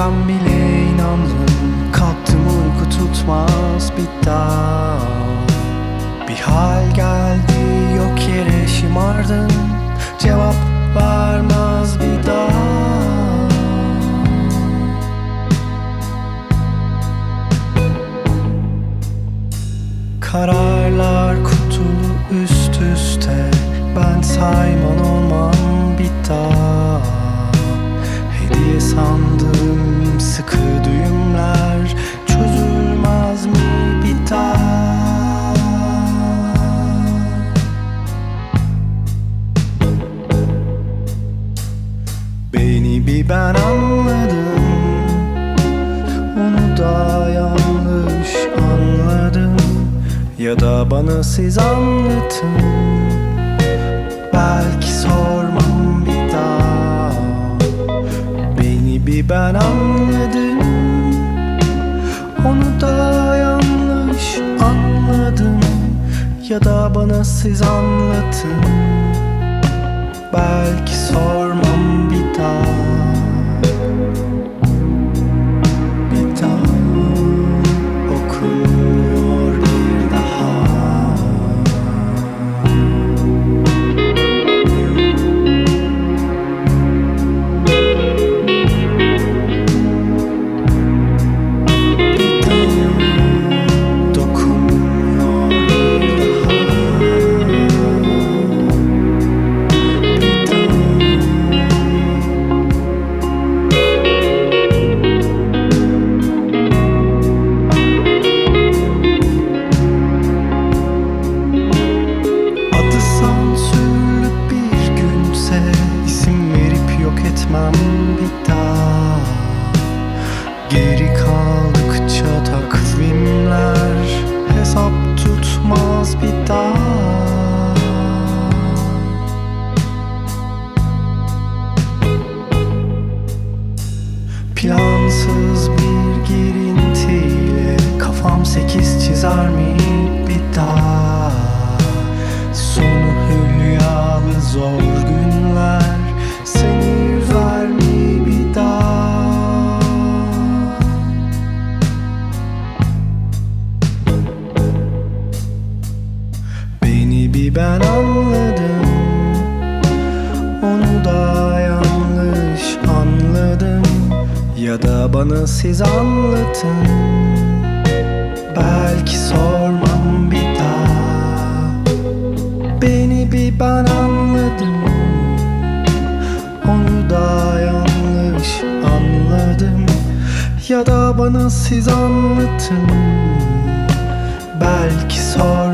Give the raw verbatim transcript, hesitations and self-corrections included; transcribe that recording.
ben bile inandım. Kalktım uyku tutmaz bir daha. Bir hal geldi yok yere şımardın. Cevap vermez bir daha. Kararlar kutulu üst üste. Ben sayman olmam bir daha. Hediye sandığım sıkı düğümler çözülmez mi bir daha? Beni bir ben anladım, onu da yanlış anladım. Ya da bana siz anlatın, belki sormam bir daha. Beni bir ben anladım, onu da yanlış anladım. Ya da bana siz anlatın, belki sormam bir daha. Bir daha okunmuyor bir daha. Bir daha geri kaldıkça takvimler hesap tutmaz bir daha. Plansız bir girintiyle kafam sekiz çizer mi bir daha? Sonu hülyalı zor günler seni üzer mi bir daha? Beni bir ben anladım, onu da yanlış anladım. Ya da bana siz anlatın, belki sormam bir daha. Beni bir ben anladım, onu da yanlış anladım. Ya da bana siz anlatın, belki sor